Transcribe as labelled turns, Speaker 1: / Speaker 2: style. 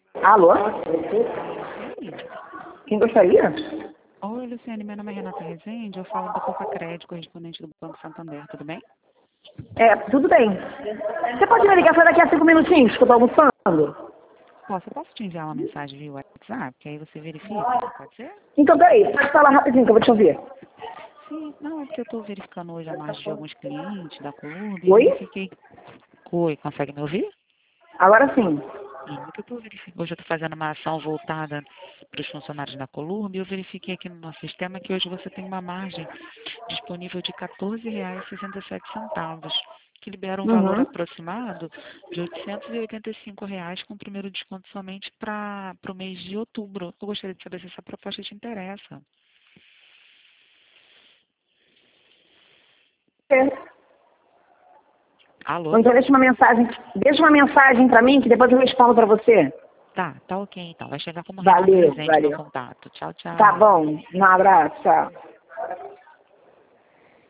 Speaker 1: Alô?
Speaker 2: Oi.
Speaker 1: Quem gostaria?
Speaker 2: Oi, Luciane, meu nome é Renata Rezende, eu falo da Copa Crédito, correspondente do Banco Santander, tudo bem?
Speaker 1: Tudo bem. Você pode me ligar só daqui a 5 minutinhos, que eu tô almoçando?
Speaker 2: Posso te enviar uma mensagem via WhatsApp, que aí você verifica, pode ser?
Speaker 1: Então, peraí, pode falar rapidinho que eu vou te ouvir.
Speaker 2: Sim, não, é porque eu estou verificando hoje a margem de alguns clientes da Colurb e
Speaker 1: Oi?
Speaker 2: verifiquei. Oi, consegue me ouvir?
Speaker 1: Agora sim.
Speaker 2: Que eu tô verificando. Hoje eu estou fazendo uma ação voltada para os funcionários da Colurb e eu verifiquei aqui no nosso sistema que hoje você tem uma margem disponível de R$ 14,67, que libera um valor
Speaker 1: Uhum.
Speaker 2: aproximado de R$ 885, com o primeiro desconto somente para o mês de outubro. Eu gostaria de saber se essa proposta te interessa. Alô?
Speaker 1: Então deixa uma mensagem pra mim que depois eu respondo pra você.
Speaker 2: Tá ok então. Vai chegar como Renata
Speaker 1: Valeu,
Speaker 2: Rezende meu
Speaker 1: valeu.
Speaker 2: contato. Tchau,
Speaker 1: Tá
Speaker 2: tchau.
Speaker 1: bom. Um abraço, tchau.